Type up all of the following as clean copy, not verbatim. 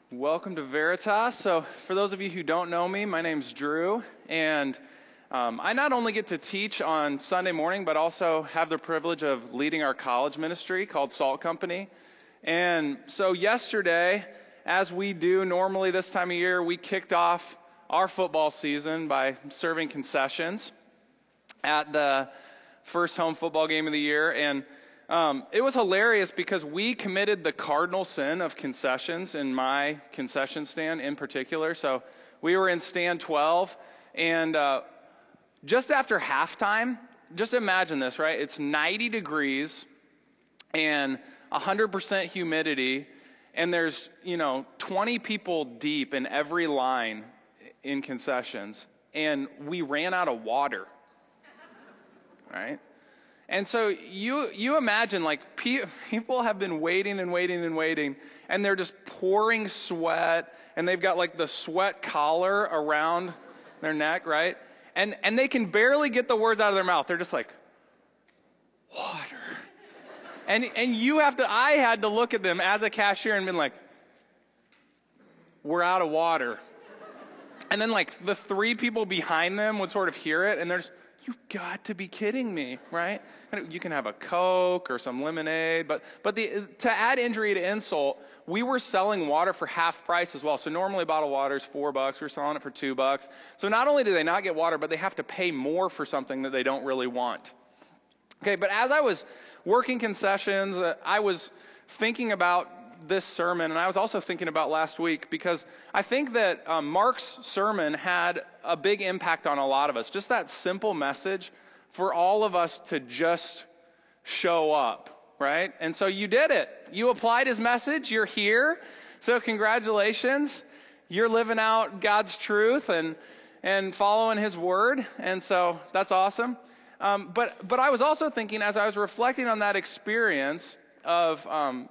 Welcome to Veritas. So for those of you who don't know me, my name's Drew, and I not only get to teach on Sunday morning, but also have the privilege of leading our college ministry called Salt Company. And so yesterday, as we do normally this time of year, we kicked off our football season by serving concessions at the first home football game of the year. And it was hilarious because we committed the cardinal sin of concessions in my concession stand in particular. So we were in stand 12, and just after halftime, just imagine this, right? It's 90 degrees and 100% humidity, and there's, 20 people deep in every line in concessions, and we ran out of water, right? And so you imagine, like, people have been waiting and waiting and waiting, and they're just pouring sweat, and they've got, like, the sweat collar around their neck, right? And they can barely get the words out of their mouth. They're just like, water. And I had to look at them as a cashier and been like, we're out of water. And then, like, the three people behind them would sort of hear it, and they're just, you've got to be kidding me, right? You can have a Coke or some lemonade, but to add injury to insult, we were selling water for half price as well. So normally a bottle of water is $4. We're selling it for $2. So not only do they not get water, but they have to pay more for something that they don't really want. Okay, but as I was working concessions, I was thinking about this sermon, and I was also thinking about last week, because I think that Mark's sermon had a big impact on a lot of us. Just that simple message for all of us to just show up, right? And so you did it. You applied his message. You're here. So congratulations. You're living out God's truth and following his word. And so that's awesome. But I was also thinking, as I was reflecting on that experience of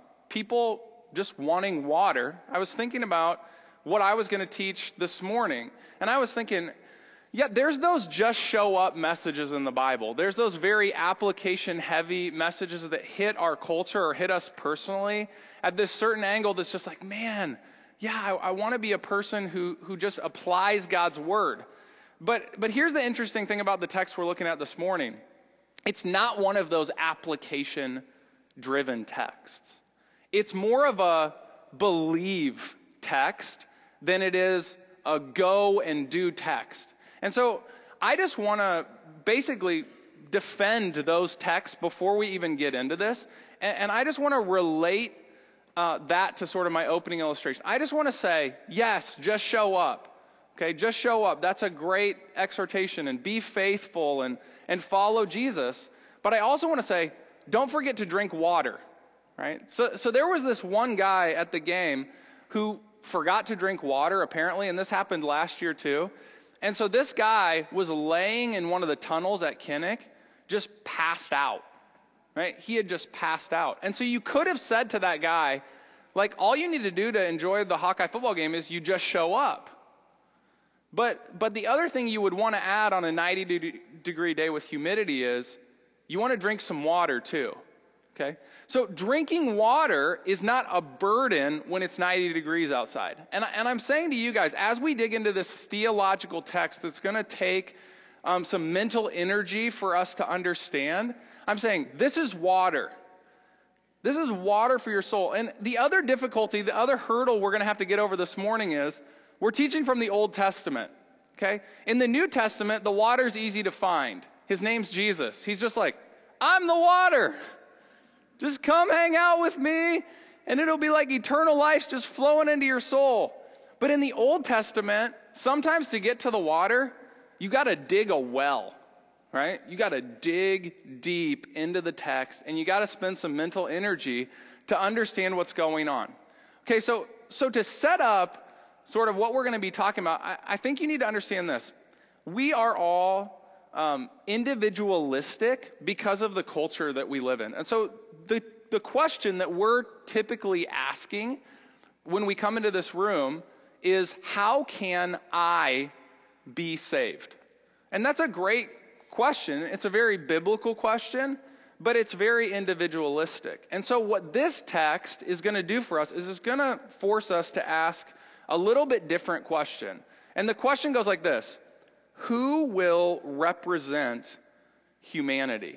people just wanting water, I was thinking about what I was going to teach this morning. And I was thinking, yeah, there's those just show up messages in the Bible. There's those very application heavy messages that hit our culture or hit us personally at this certain angle that's just like, man, yeah, I want to be a person who just applies God's word. But here's the interesting thing about the text we're looking at this morning. It's not one of those application driven texts. It's more of a believe text than it is a go and do text. And so I just want to basically defend those texts before we even get into this. And I just want to relate that to sort of my opening illustration. I just want to say, yes, just show up. Okay, just show up. That's a great exhortation, and be faithful and follow Jesus. But I also want to say, don't forget to drink water. Right? So there was this one guy at the game who forgot to drink water, apparently, and this happened last year too. And so this guy was laying in one of the tunnels at Kinnick, just passed out. Right? He had just passed out. And so you could have said to that guy, like, all you need to do to enjoy the Hawkeye football game is you just show up. But the other thing you would want to add on a 90-degree day with humidity is you want to drink some water too. Okay? So drinking water is not a burden when it's 90 degrees outside. And I'm saying to you guys, as we dig into this theological text that's going to take some mental energy for us to understand, I'm saying this is water. This is water for your soul. And the other difficulty, the other hurdle we're going to have to get over this morning is we're teaching from the Old Testament. Okay? In the New Testament, the water's easy to find. His name's Jesus. He's just like, I'm the water. Just come hang out with me, and it'll be like eternal life's just flowing into your soul. But in the Old Testament, sometimes to get to the water, you got to dig a well, right? You got to dig deep into the text, and you got to spend some mental energy to understand what's going on. Okay, so to set up sort of what we're going to be talking about, I think you need to understand this. We are all individualistic because of the culture that we live in. And so the question that we're typically asking when we come into this room is, how can I be saved? And that's a great question. It's a very biblical question, but it's very individualistic. And so what this text is going to do for us is it's going to force us to ask a little bit different question. And the question goes like this: who will represent humanity?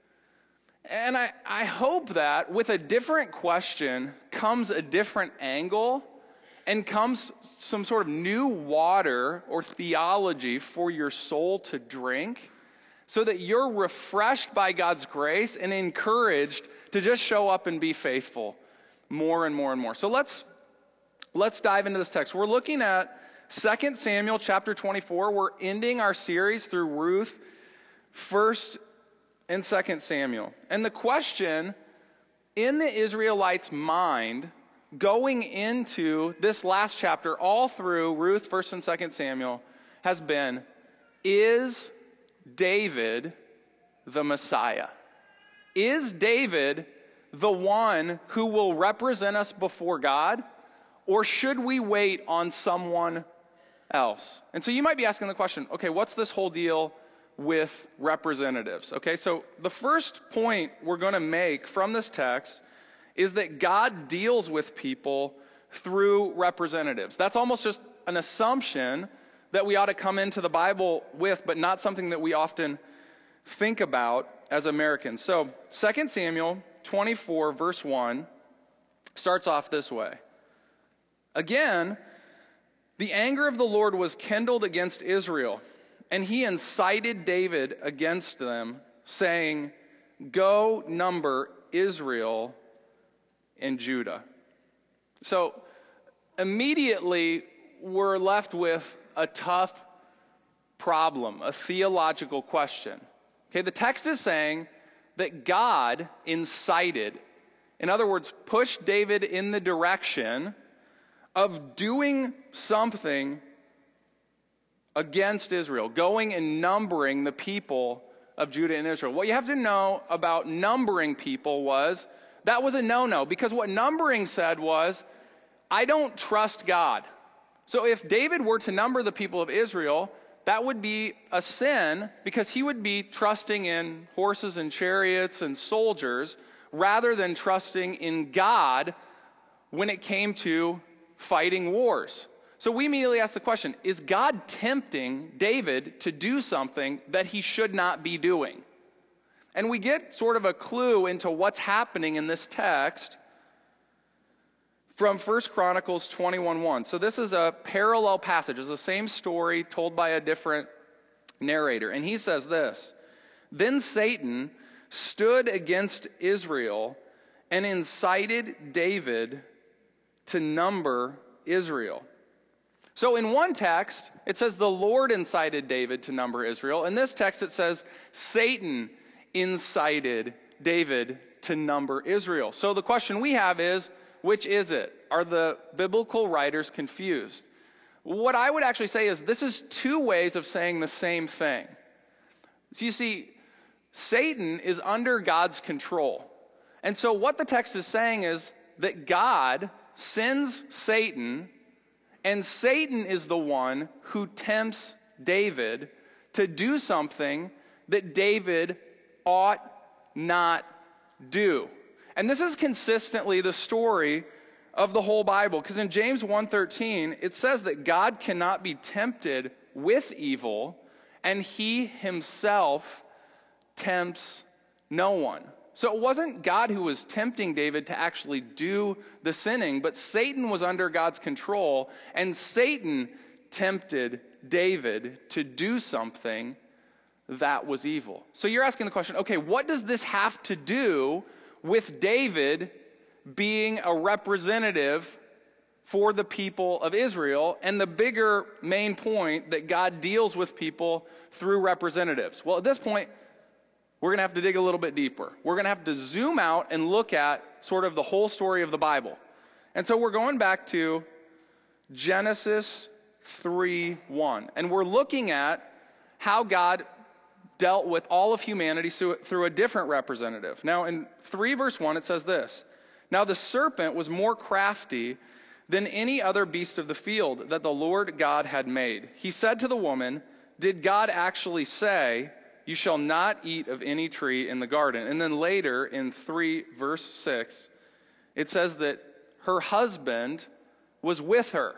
And I hope that with a different question comes a different angle and comes some sort of new water or theology for your soul to drink, so that you're refreshed by God's grace and encouraged to just show up and be faithful more and more and more. So let's dive into this text. We're looking at 2 Samuel chapter 24. We're ending our series through Ruth, 1st and 2 Samuel. And the question in the Israelites' mind going into this last chapter, all through Ruth, 1st and 2nd Samuel, has been, is David the Messiah? Is David the one who will represent us before God, or should we wait on someone else? And so you might be asking the question, okay, what's this whole deal with representatives? Okay, so the first point we're going to make from this text is that God deals with people through representatives. That's almost just an assumption that we ought to come into the Bible with, but not something that we often think about as Americans. So 2 Samuel 24 verse 1 starts off this way. Again, the anger of the Lord was kindled against Israel, and he incited David against them, saying, go number Israel and Judah. So immediately we're left with a tough problem, a theological question. Okay, the text is saying that God incited, in other words, pushed David in the direction of doing something against Israel, going and numbering the people of Judah and Israel. What you have to know about numbering people was that was a no-no, because what numbering said was, I don't trust God. So if David were to number the people of Israel, that would be a sin, because he would be trusting in horses and chariots and soldiers rather than trusting in God when it came to fighting wars. So we immediately ask the question, is God tempting David to do something that he should not be doing? And we get sort of a clue into what's happening in this text from 1 Chronicles 21:1. So this is a parallel passage. It's the same story told by a different narrator. And he says this: then Satan stood against Israel and incited David to number Israel. So in one text, it says the Lord incited David to number Israel. In this text, it says Satan incited David to number Israel. So the question we have is, which is it? Are the biblical writers confused? What I would actually say is this is two ways of saying the same thing. So you see, Satan is under God's control. And so what the text is saying is that God sends Satan, and Satan is the one who tempts David to do something that David ought not do. And this is consistently the story of the whole Bible, because in James 1:13, it says that God cannot be tempted with evil, and he himself tempts no one. So it wasn't God who was tempting David to actually do the sinning, but Satan was under God's control, and Satan tempted David to do something that was evil. So you're asking the question, okay, what does this have to do with David being a representative for the people of Israel, and the bigger main point that God deals with people through representatives? Well, at this point, we're going to have to dig a little bit deeper. We're going to have to zoom out and look at sort of the whole story of the Bible. And so we're going back to Genesis 3:1. And we're looking at how God dealt with all of humanity through a different representative. Now in 3 verse 1 it says this: now the serpent was more crafty than any other beast of the field that the Lord God had made. He said to the woman, did God actually say, "You shall not eat of any tree in the garden." And then later in 3 verse 6, it says that her husband was with her.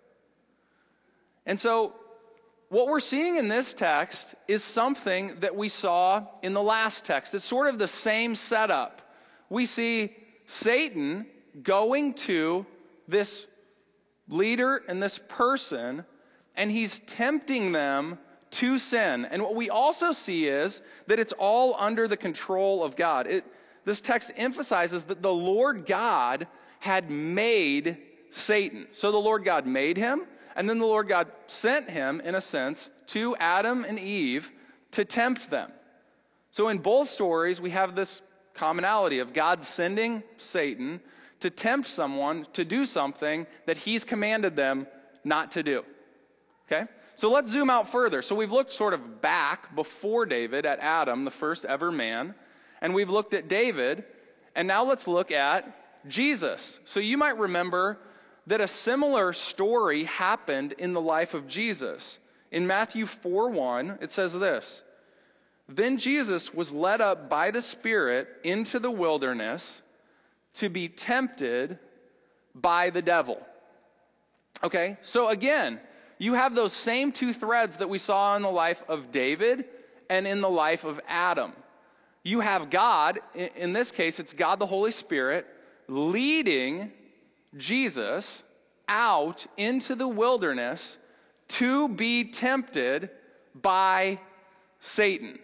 And so what we're seeing in this text is something that we saw in the last text. It's sort of the same setup. We see Satan going to this leader and this person, and he's tempting them to sin. And what we also see is that it's all under the control of God. This text emphasizes that the Lord God had made Satan. So the Lord God made him, and then the Lord God sent him, in a sense, to Adam and Eve to tempt them. So in both stories, we have this commonality of God sending Satan to tempt someone to do something that he's commanded them not to do. Okay? So let's zoom out further. So we've looked sort of back before David at Adam, the first ever man, and we've looked at David, and now let's look at Jesus. So you might remember that a similar story happened in the life of Jesus. In Matthew 4:1, it says this: "Then Jesus was led up by the Spirit into the wilderness to be tempted by the devil." Okay, so again, you have those same two threads that we saw in the life of David and in the life of Adam. You have God, in this case, it's God the Holy Spirit, leading Jesus out into the wilderness to be tempted by Satan.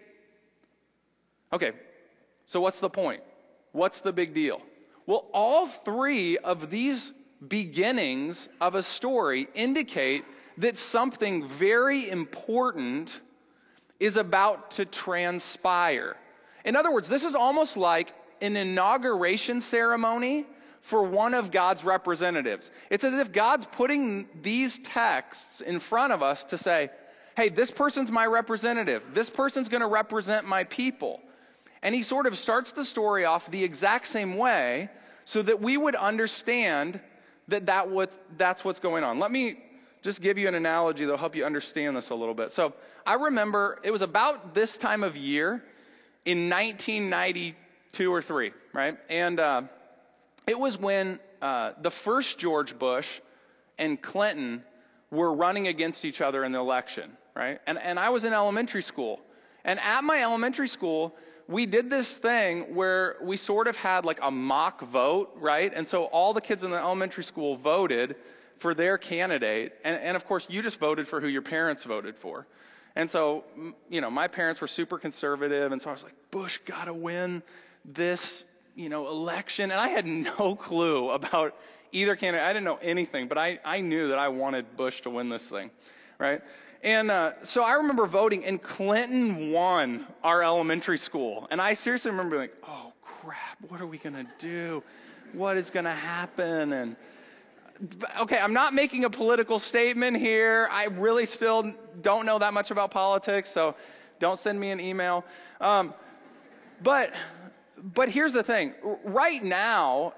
Okay, so what's the point? What's the big deal? Well, all three of these beginnings of a story indicate that something very important is about to transpire. In other words, this is almost like an inauguration ceremony for one of God's representatives. It's as if God's putting these texts in front of us to say, hey, this person's my representative. This person's going to represent my people. And he sort of starts the story off the exact same way so that we would understand that's what's going on. Let me just give you an analogy that'll help you understand this a little bit. So I remember it was about this time of year in 1992 or 3, right? And it was when the first George Bush and Clinton were running against each other in the election, right? And I was in elementary school. And at my elementary school, we did this thing where we sort of had like a mock vote, right? And so all the kids in the elementary school voted for their candidate. And of course, you just voted for who your parents voted for. And so, my parents were super conservative. And so I was like, Bush got to win this, election. And I had no clue about either candidate. I didn't know anything, but I knew that I wanted Bush to win this thing, right? And so I remember voting, and Clinton won our elementary school. And I seriously remember being like, oh, crap, what are we going to do? What is going to happen? And okay, I'm not making a political statement here. I really still don't know that much about politics, so don't send me an email. But here's the thing. Right now,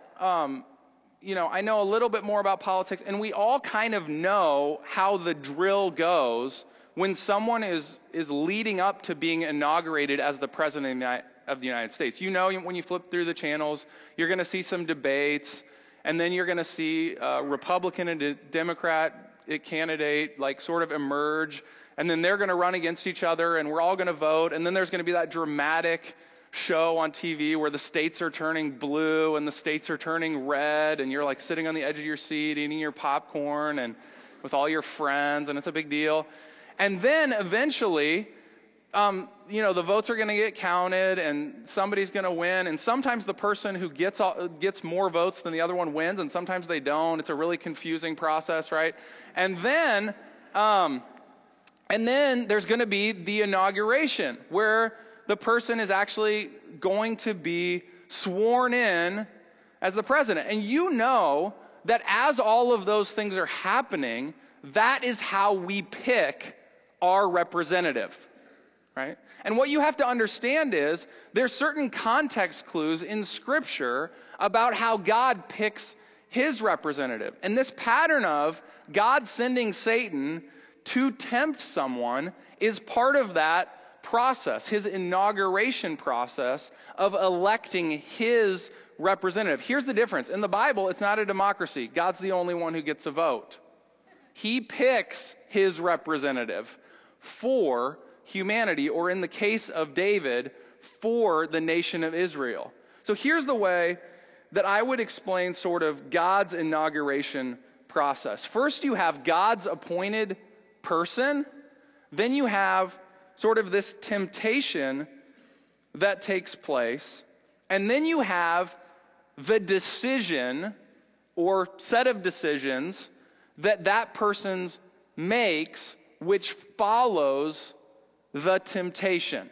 I know a little bit more about politics, and we all kind of know how the drill goes when someone is leading up to being inaugurated as the president of the United States. When you flip through the channels, you're going to see some debates, and then you're going to see a Republican and a Democrat candidate like sort of emerge, and then they're going to run against each other, and we're all going to vote, and then there's going to be that dramatic show on TV where the states are turning blue and the states are turning red, and you're like sitting on the edge of your seat eating your popcorn and with all your friends, and it's a big deal. And then eventually, the votes are going to get counted and somebody's going to win, and sometimes the person who gets more votes than the other one wins, and sometimes they don't. It's a really confusing process, right? And then there's going to be the inauguration where the person is actually going to be sworn in as the president. And you know that as all of those things are happening, that is how we pick our representative, right? And what you have to understand is there's certain context clues in Scripture about how God picks his representative. And this pattern of God sending Satan to tempt someone is part of that process, his inauguration process of electing his representative. Here's the difference. In the Bible, it's not a democracy. God's the only one who gets a vote. He picks his representative for humanity, or in the case of David, for the nation of Israel. So here's the way that I would explain sort of God's inauguration process. First, you have God's appointed person. Then you have sort of this temptation that takes place. And then you have the decision or set of decisions that person makes, which follows the temptation.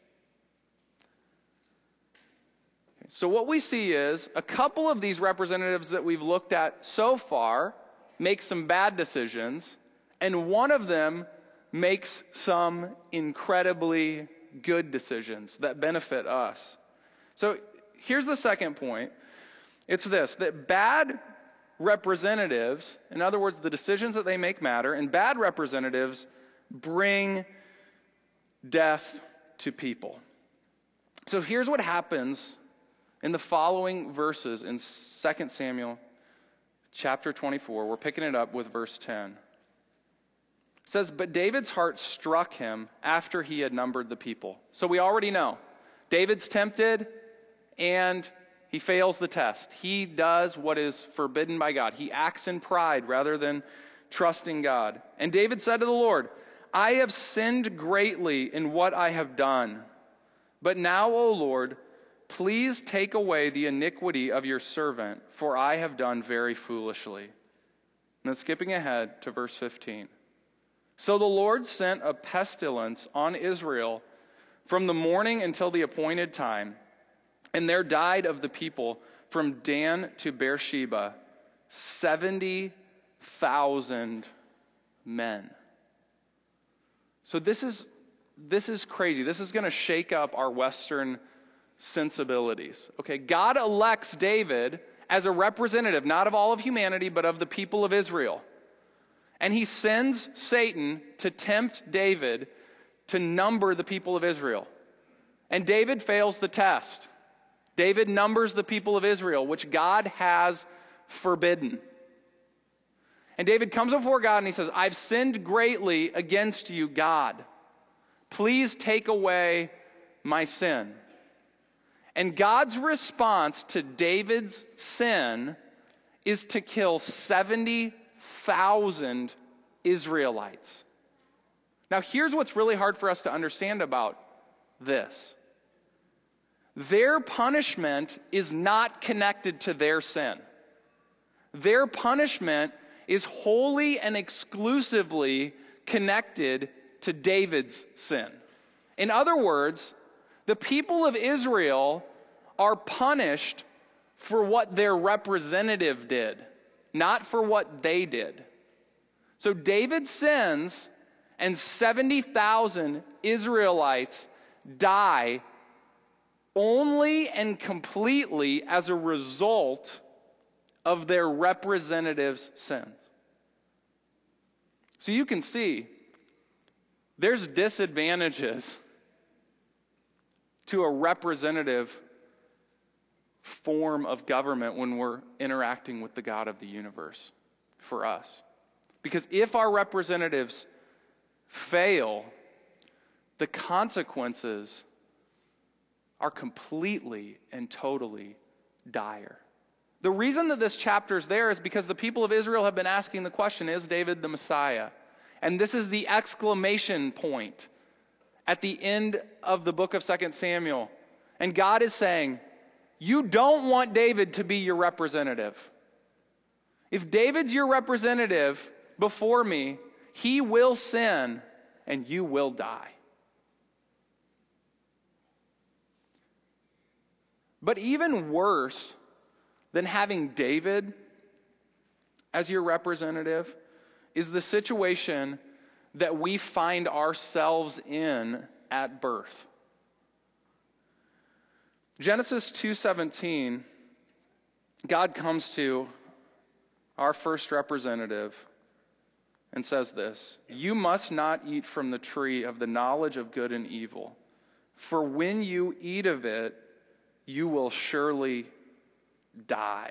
So what we see is a couple of these representatives that we've looked at so far make some bad decisions, and one of them makes some incredibly good decisions that benefit us. So here's the second point. It's this, that bad representatives, in other words, the decisions that they make matter, and bad representatives bring death to people. So here's what happens in the following verses in 2 Samuel chapter 24. We're picking it up with verse 10. It says, "But David's heart struck him after he had numbered the people." So we already know. David's tempted and he fails the test. He does what is forbidden by God. He acts in pride rather than trusting God. And David said to the Lord, "I have sinned greatly in what I have done. But now, O Lord, please take away the iniquity of your servant, for I have done very foolishly." And then skipping ahead to verse 15. "So the Lord sent a pestilence on Israel from the morning until the appointed time, and there died of the people from Dan to Beersheba 70,000 men." So this is crazy. This is going to shake up our Western sensibilities. Okay, God elects David as a representative, not of all of humanity, but of the people of Israel. And he sends Satan to tempt David to number the people of Israel. And David fails the test. David numbers the people of Israel, which God has forbidden. And David comes before God and he says, "I've sinned greatly against you, God. Please take away my sin." And God's response to David's sin is to kill 70,000 Israelites. Now, here's what's really hard for us to understand about this. Their punishment is not connected to their sin. Their punishment is wholly and exclusively connected to David's sin. In other words, the people of Israel are punished for what their representative did, not for what they did. So David sins, and 70,000 Israelites die only and completely as a result of their representative's sins. So you can see there's disadvantages to a representative form of government when we're interacting with the God of the universe for us. Because if our representatives fail, the consequences are completely and totally dire. The reason that this chapter is there is because the people of Israel have been asking the question, is David the Messiah? And this is the exclamation point at the end of the book of 2 Samuel. And God is saying, you don't want David to be your representative. If David's your representative before me, he will sin and you will die. But even worse than having David as your representative is the situation that we find ourselves in at birth. Genesis 2:17, God comes to our first representative and says this, "You must not eat from the tree of the knowledge of good and evil, for when you eat of it, you will surely die."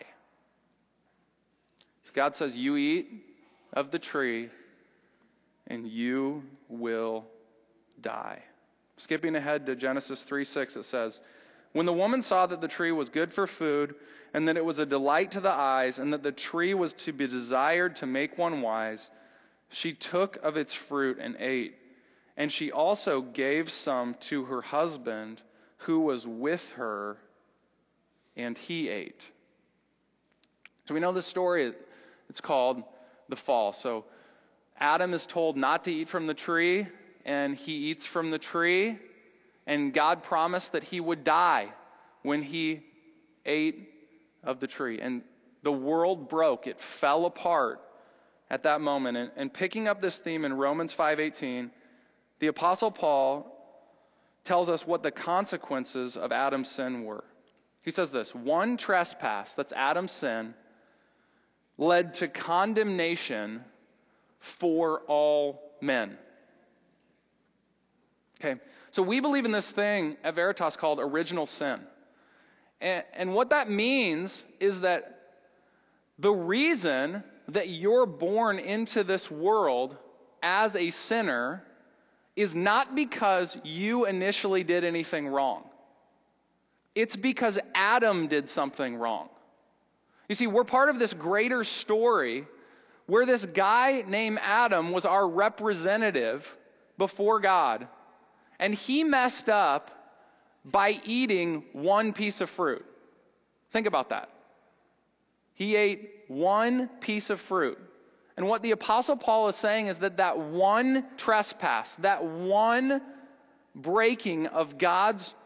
God says, you eat of the tree and you will die. Skipping ahead to Genesis 3:6, it says, "When the woman saw that the tree was good for food, and that it was a delight to the eyes, and that the tree was to be desired to make one wise, she took of its fruit and ate. And she also gave some to her husband who was with her, and he ate." So we know this story. It's called the fall. So Adam is told not to eat from the tree, and he eats from the tree, and God promised that he would die when he ate of the tree. And the world broke. It fell apart at that moment. And picking up this theme in Romans 5:18, the Apostle Paul tells us what the consequences of Adam's sin were. He says this, "One trespass," that's Adam's sin, "led to condemnation for all men." Okay, so we believe in this thing at Veritas called original sin. And what that means is that the reason that you're born into this world as a sinner is not because you initially did anything wrong. It's because Adam did something wrong. You see, we're part of this greater story where this guy named Adam was our representative before God, and he messed up by eating one piece of fruit. Think about that. He ate one piece of fruit. And what the Apostle Paul is saying is that that one trespass, that one breaking of God's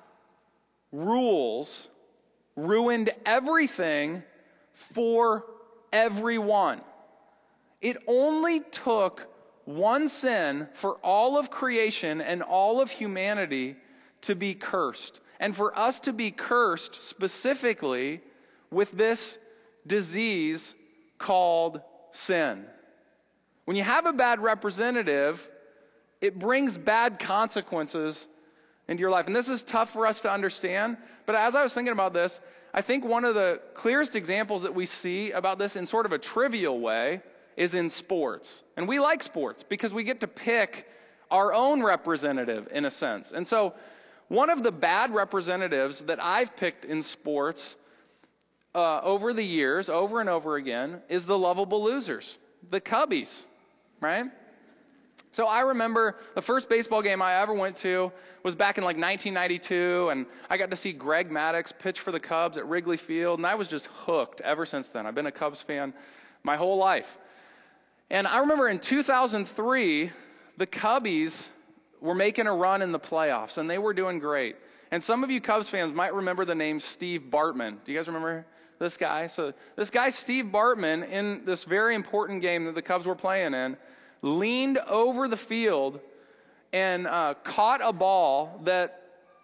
rules ruined everything for everyone. It only took one sin for all of creation and all of humanity to be cursed. And for us to be cursed specifically with this disease called sin. When you have a bad representative, it brings bad consequences into your life. And this is tough for us to understand. But as I was thinking about this, I think one of the clearest examples that we see about this in sort of a trivial way is in sports. And we like sports because we get to pick our own representative in a sense. And so one of the bad representatives that I've picked in sports over the years, over and over again, is the lovable losers, the Cubbies, right? So I remember the first baseball game I ever went to was back in like 1992, and I got to see Greg Maddux pitch for the Cubs at Wrigley Field, and I was just hooked ever since then. I've been a Cubs fan my whole life. And I remember in 2003, the Cubbies were making a run in the playoffs, and they were doing great. And some of you Cubs fans might remember the name Steve Bartman. Do you guys remember this guy? So this guy, Steve Bartman, in this very important game that the Cubs were playing in, leaned over the field and caught a ball that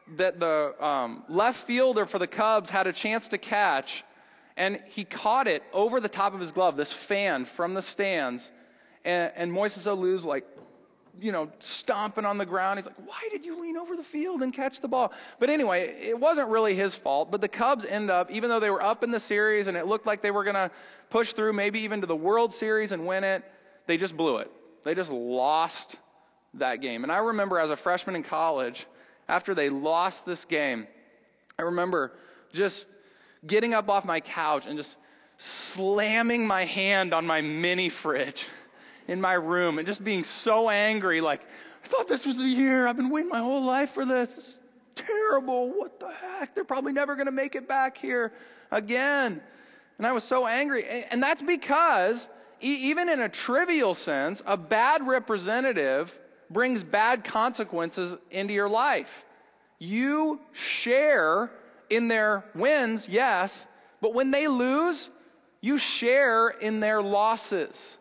the left fielder for the Cubs had a chance to catch, and he caught it over the top of his glove, this fan from the stands, and Moises Alou's like, stomping on the ground. He's like, "Why did you lean over the field and catch the ball?" But anyway, it wasn't really his fault, but the Cubs end up, even though they were up in the series and it looked like they were going to push through maybe even to the World Series and win it, they just blew it. They just lost that game. And I remember as a freshman in college, after they lost this game, I remember just getting up off my couch and just slamming my hand on my mini fridge in my room and just being so angry, like, I thought this was the year. I've been waiting my whole life for this. It's terrible. What the heck? They're probably never going to make it back here again. And I was so angry. And that's because even in a trivial sense, a bad representative brings bad consequences into your life. You share in their wins, yes, but when they lose, you share in their losses.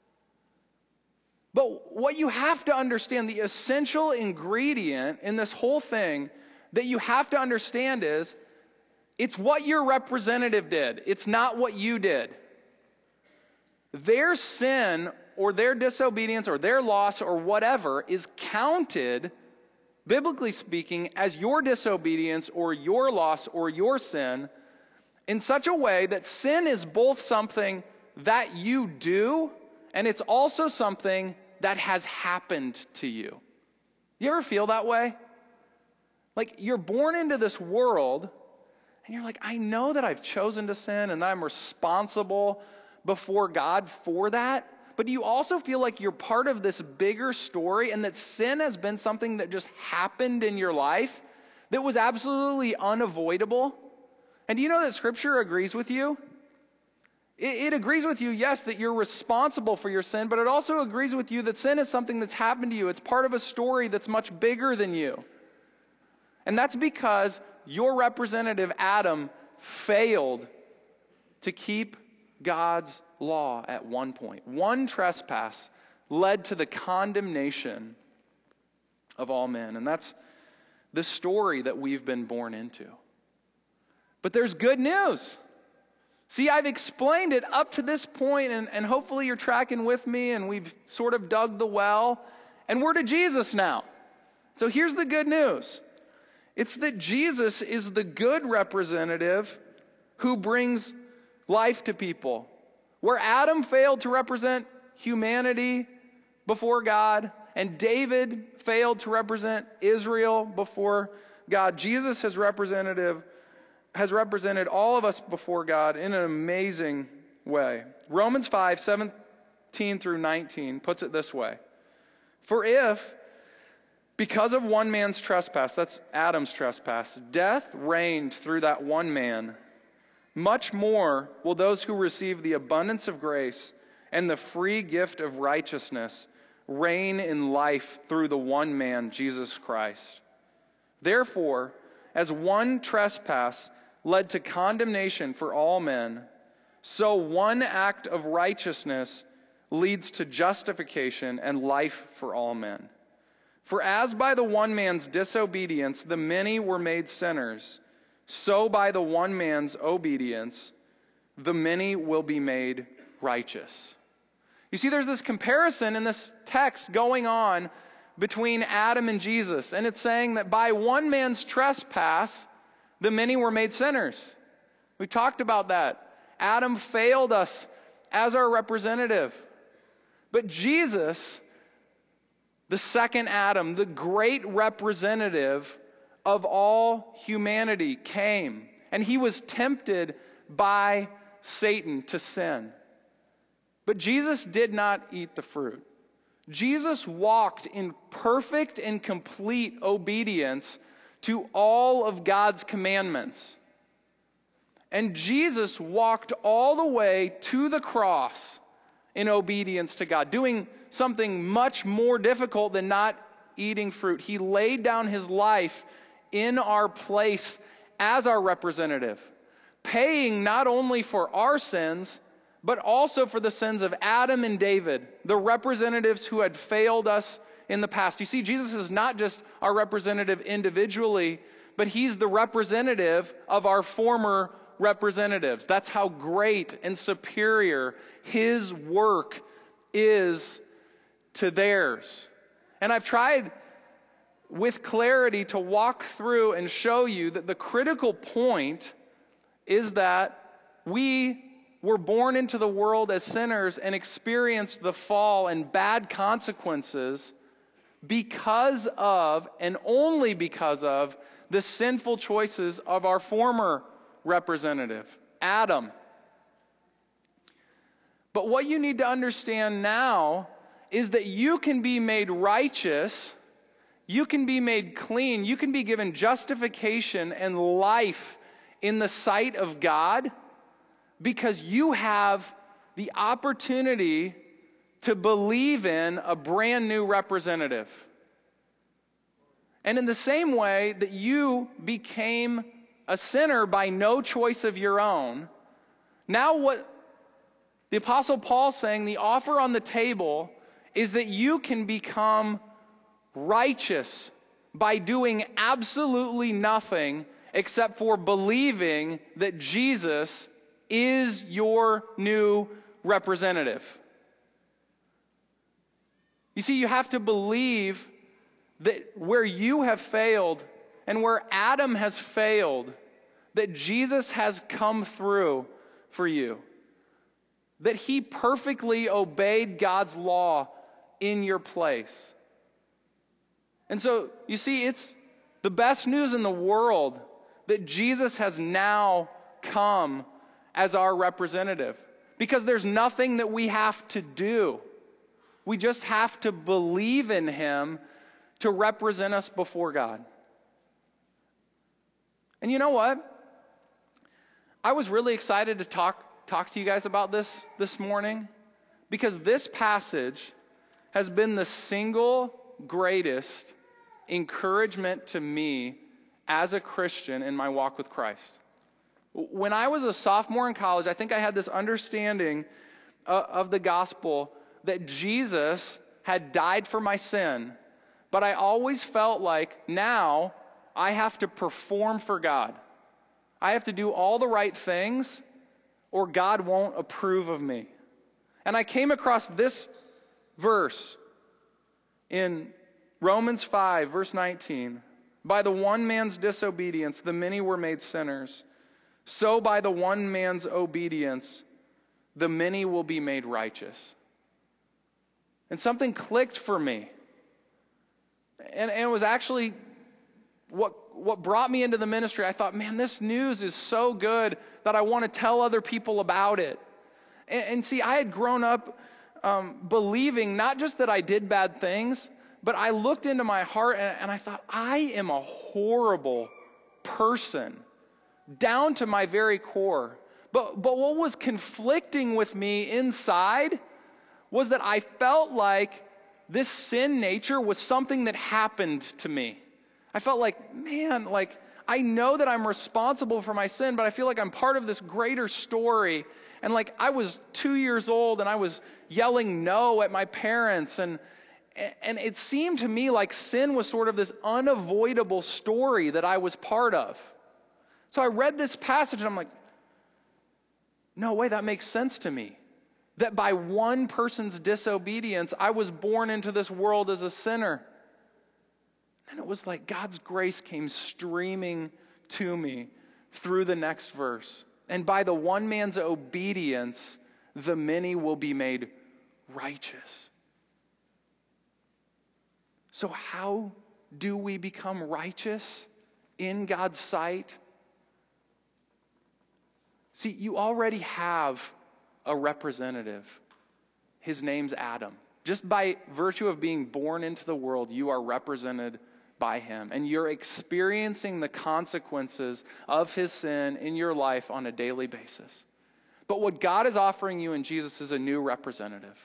But what you have to understand, the essential ingredient in this whole thing that you have to understand is, it's what your representative did. It's not what you did. Their sin or their disobedience or their loss or whatever is counted, biblically speaking, as your disobedience or your loss or your sin in such a way that sin is both something that you do and it's also something that has happened to you. You ever feel that way? Like you're born into this world and you're like, I know that I've chosen to sin and I'm responsible before God for that. But do you also feel like you're part of this bigger story and that sin has been something that just happened in your life that was absolutely unavoidable? And do you know that Scripture agrees with you? It agrees with you, yes, that you're responsible for your sin, but it also agrees with you that sin is something that's happened to you. It's part of a story that's much bigger than you. And that's because your representative, Adam, failed to keep God's law at one point. One trespass led to the condemnation of all men. And that's the story that we've been born into. But there's good news. See, I've explained it up to this point, and hopefully you're tracking with me, and we've sort of dug the well, and we're to Jesus now. So here's the good news. It's that Jesus is the good representative who brings life to people. Where Adam failed to represent humanity before God, and David failed to represent Israel before God, Jesus has represented all of us before God in an amazing way. Romans 5:17 through 19 puts it this way. For if, because of one man's trespass, that's Adam's trespass, death reigned through that one man, much more will those who receive the abundance of grace and the free gift of righteousness reign in life through the one man, Jesus Christ. Therefore, as one trespass led to condemnation for all men, so one act of righteousness leads to justification and life for all men. For as by the one man's disobedience the many were made sinners, so by the one man's obedience the many will be made righteous. You see, there's this comparison in this text going on between Adam and Jesus, and it's saying that by one man's trespass the many were made sinners. We talked about that. Adam failed us as our representative. But Jesus, the second Adam, the great representative of all humanity, came. And he was tempted by Satan to sin. But Jesus did not eat the fruit. Jesus walked in perfect and complete obedience to all of God's commandments. And Jesus walked all the way to the cross in obedience to God, doing something much more difficult than not eating fruit. He laid down his life in our place as our representative, paying not only for our sins, but also for the sins of Adam and David, the representatives who had failed us in the past. You see, Jesus is not just our representative individually, but he's the representative of our former representatives. That's how great and superior his work is to theirs. And I've tried with clarity to walk through and show you that the critical point is that we were born into the world as sinners and experienced the fall and bad consequences because of, and only because of, the sinful choices of our former representative, Adam. But what you need to understand now is that you can be made righteous, you can be made clean, you can be given justification and life in the sight of God because you have the opportunity to believe in a brand new representative. And in the same way that you became a sinner by no choice of your own, now what the Apostle Paul's saying, the offer on the table is that you can become righteous by doing absolutely nothing except for believing that Jesus is your new representative. You see, you have to believe that where you have failed and where Adam has failed, that Jesus has come through for you. That he perfectly obeyed God's law in your place. And so, you see, it's the best news in the world that Jesus has now come as our representative. Because there's nothing that we have to do. We just have to believe in him to represent us before God. And you know what? I was really excited to talk to you guys about this morning, because this passage has been the single greatest encouragement to me as a Christian in my walk with Christ. When I was a sophomore in college, I think I had this understanding of the gospel that Jesus had died for my sin, but I always felt like now I have to perform for God. I have to do all the right things or God won't approve of me. And I came across this verse in Romans 5, verse 19. By the one man's disobedience, the many were made sinners. So by the one man's obedience, the many will be made righteous. And something clicked for me. And it was actually what brought me into the ministry. I thought, man, this news is so good that I want to tell other people about it. And see, I had grown up believing not just that I did bad things, but I looked into my heart and I thought, I am a horrible person, down to my very core. But what was conflicting with me inside was that I felt like this sin nature was something that happened to me. I felt like, man, like I know that I'm responsible for my sin, but I feel like I'm part of this greater story. And like I was 2 years old and I was yelling no at my parents, and it seemed to me like sin was sort of this unavoidable story that I was part of. So I read this passage and I'm like, no way, that makes sense to me. That by one person's disobedience, I was born into this world as a sinner. And it was like God's grace came streaming to me through the next verse. And by the one man's obedience, the many will be made righteous. So how do we become righteous in God's sight? See, you already have a representative. His name's Adam. Just by virtue of being born into the world, you are represented by him. And you're experiencing the consequences of his sin in your life on a daily basis. But what God is offering you in Jesus is a new representative.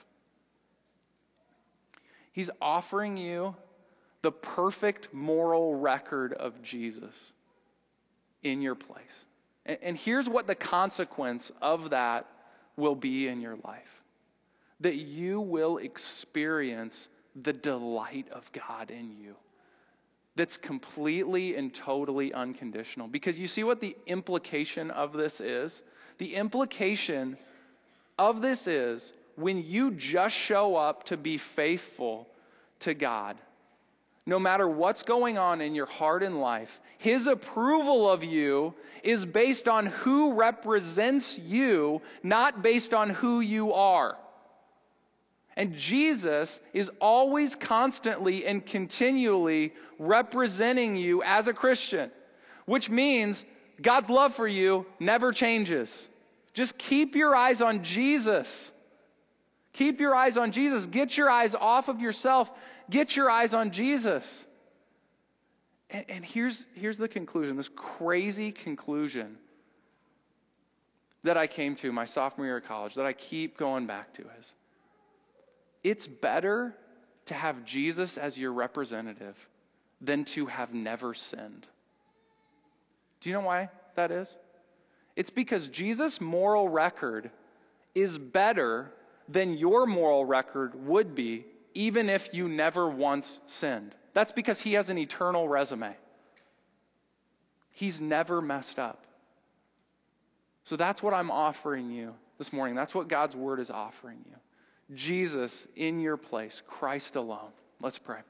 He's offering you the perfect moral record of Jesus in your place. And here's what the consequence of that will be in your life. That you will experience the delight of God in you. That's completely and totally unconditional. Because you see what the implication of this is? The implication of this is when you just show up to be faithful to God, no matter what's going on in your heart and life, his approval of you is based on who represents you, not based on who you are. And Jesus is always, constantly, and continually representing you as a Christian, which means God's love for you never changes. Just keep your eyes on Jesus. Keep your eyes on Jesus. Get your eyes off of yourself. Get your eyes on Jesus. And here's the conclusion, this crazy conclusion that I came to my sophomore year of college, that I keep going back to is, it's better to have Jesus as your representative than to have never sinned. Do you know why that is? It's because Jesus' moral record is better than your moral record would be even if you never once sinned. That's because he has an eternal resume. He's never messed up. So that's what I'm offering you this morning. That's what God's word is offering you. Jesus in your place, Christ alone. Let's pray.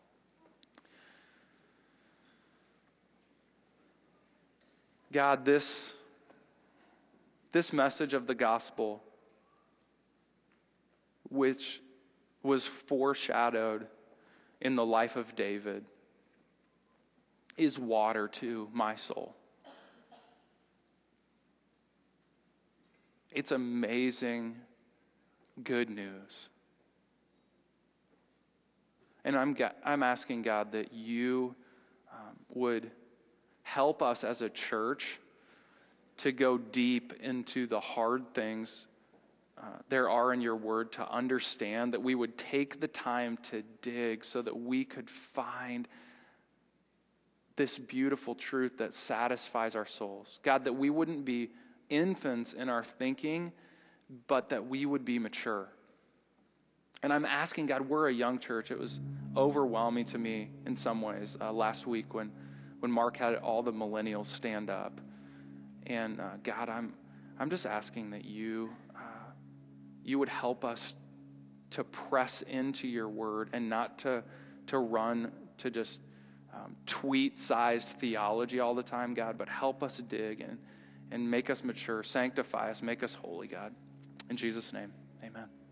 God, this message of the gospel, which was foreshadowed in the life of David, is water to my soul. It's amazing good news. And I'm asking God that you would help us as a church to go deep into the hard things there are in your word, to understand, that we would take the time to dig so that we could find this beautiful truth that satisfies our souls. God, that we wouldn't be infants in our thinking, but that we would be mature. And I'm asking God, we're a young church. It was overwhelming to me in some ways last week when Mark had all the millennials stand up. And God, I'm just asking that you would help us to press into your word and not to run to just tweet-sized theology all the time, God, but help us dig and make us mature, sanctify us, make us holy, God. In Jesus' name, amen.